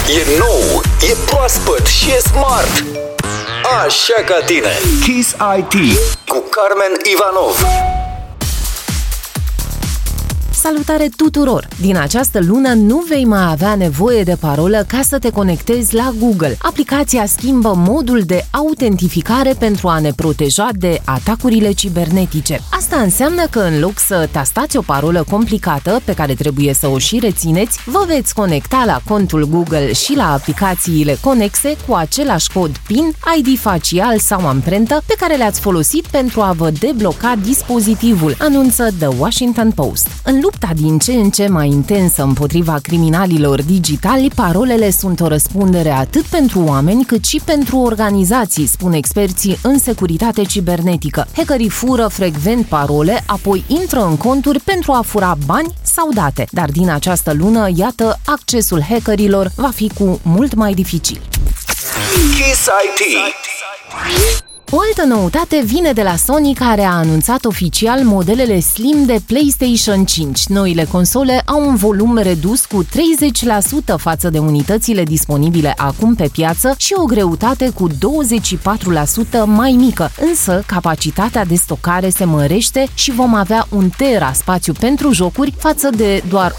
E nou, e proaspăt și e smart. Așa ca tine. Kiss IT cu Carmen Ivanov. Salutare tuturor! Din această lună nu vei mai avea nevoie de parolă ca să te conectezi la Google. Aplicația schimbă modul de autentificare pentru a ne proteja de atacurile cibernetice. Asta înseamnă că în loc să tastați o parolă complicată pe care trebuie să o și rețineți, vă veți conecta la contul Google și la aplicațiile conexe cu același cod PIN, ID facial sau amprentă pe care le-ați folosit pentru a vă debloca dispozitivul, anunță The Washington Post. În lupta din ce în ce mai intensă împotriva criminalilor digitali, parolele sunt o răspundere atât pentru oameni cât și pentru organizații, spun experții în securitate cibernetică. Hackerii fură frecvent parole, apoi intră în conturi pentru a fura bani sau date. Dar din această lună, iată, accesul hackerilor va fi cu mult mai dificil. Kiss IT. O altă noutate vine de la Sony, care a anunțat oficial modelele Slim de PlayStation 5. Noile console au un volum redus cu 30% față de unitățile disponibile acum pe piață și o greutate cu 24% mai mică, însă capacitatea de stocare se mărește și vom avea 1 tera spațiu pentru jocuri față de doar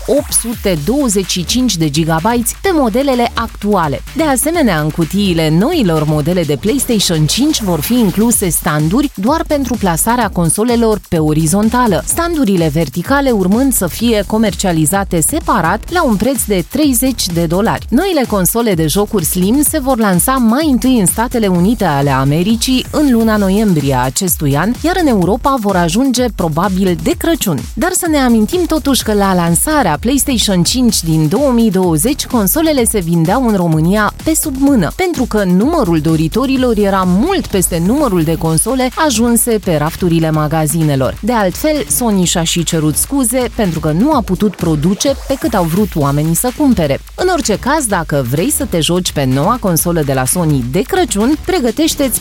825 de GB pe modelele actuale. De asemenea, în cutiile noilor modele de PlayStation 5 vor fi incluse standuri doar pentru plasarea consolelor pe orizontală, standurile verticale urmând să fie comercializate separat la un preț de $30. Noile console de jocuri Slim se vor lansa mai întâi în Statele Unite ale Americii în luna noiembrie a acestui an, iar în Europa vor ajunge probabil de Crăciun. Dar să ne amintim totuși că la lansarea PlayStation 5 din 2020, consolele se vindeau în România pe sub mână, pentru că numărul doritorilor era mult peste numărul de console ajunse pe rafturile magazinelor. De altfel, Sony și-a și cerut scuze pentru că nu a putut produce pe cât au vrut oamenii să cumpere. În orice caz, dacă vrei să te joci pe noua consolă de la Sony de Crăciun, pregătește-ți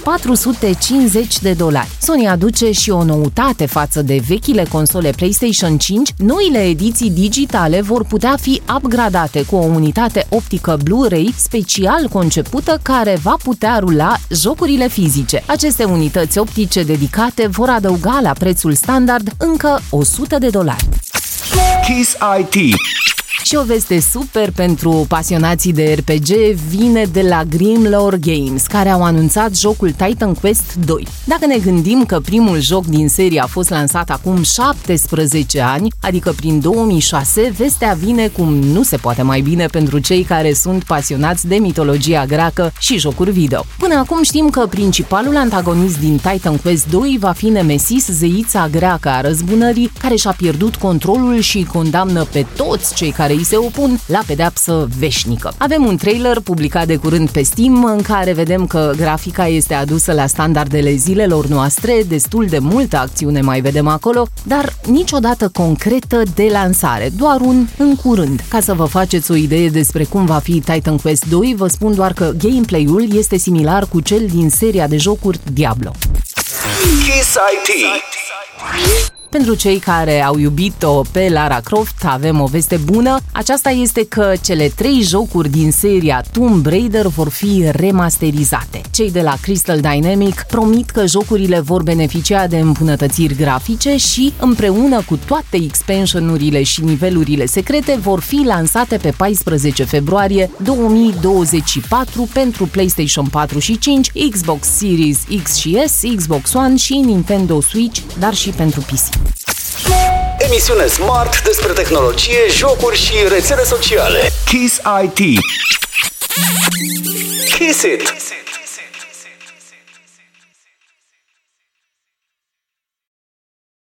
$450. Sony aduce și o noutate față de vechile console PlayStation 5. Noile ediții digitale vor putea fi upgradate cu o unitate optică Blu-ray special concepută care va putea rula jocurile fizice. Aceste unități optice dedicate vor adăuga la prețul standard încă $100. Kiss IT. Și o veste super pentru pasionații de RPG vine de la Grimlore Games, care au anunțat jocul Titan Quest 2. Dacă ne gândim că primul joc din serie a fost lansat acum 17 ani, adică prin 2006, vestea vine cum nu se poate mai bine pentru cei care sunt pasionați de mitologia greacă și jocuri video. Până acum știm că principalul antagonist din Titan Quest 2 va fi Nemesis, zeița greacă a răzbunării, care și-a pierdut controlul și îi condamnă pe toți cei care îi se opun la pedeapsă veșnică. Avem un trailer publicat de curând pe Steam în care vedem că grafica este adusă la standardele zilelor noastre, destul de multă acțiune mai vedem acolo, dar niciodată concretă de lansare, doar un în curând. Ca să vă faceți o idee despre cum va fi Titan Quest 2, vă spun doar că gameplay-ul este similar cu cel din seria de jocuri Diablo. Kiss IT. Pentru cei care au iubit-o pe Lara Croft, avem o veste bună. Aceasta este că cele 3 jocuri din seria Tomb Raider vor fi remasterizate. Cei de la Crystal Dynamics promit că jocurile vor beneficia de îmbunătățiri grafice și, împreună cu toate expansionurile și nivelurile secrete, vor fi lansate pe 14 februarie 2024 pentru PlayStation 4 și 5, Xbox Series X și S, Xbox One și Nintendo Switch, dar și pentru PC. Emisiune smart despre tehnologie, jocuri și rețele sociale. Kiss IT. Kiss it!